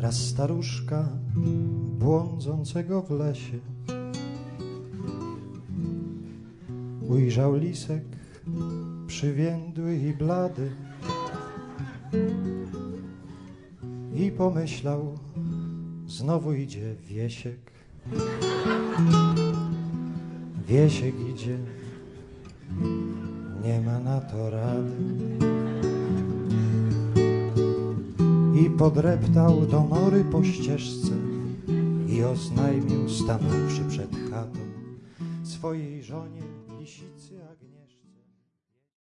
raz staruszka błądzącego w lesie ujrzał lisek przywiędły i blady i pomyślał, znowu idzie Wiesiek. Wiesiek idzie, nie ma na to rady. I podreptał do nory po ścieżce i oznajmił, stanąwszy przed chatą, swojej żonie: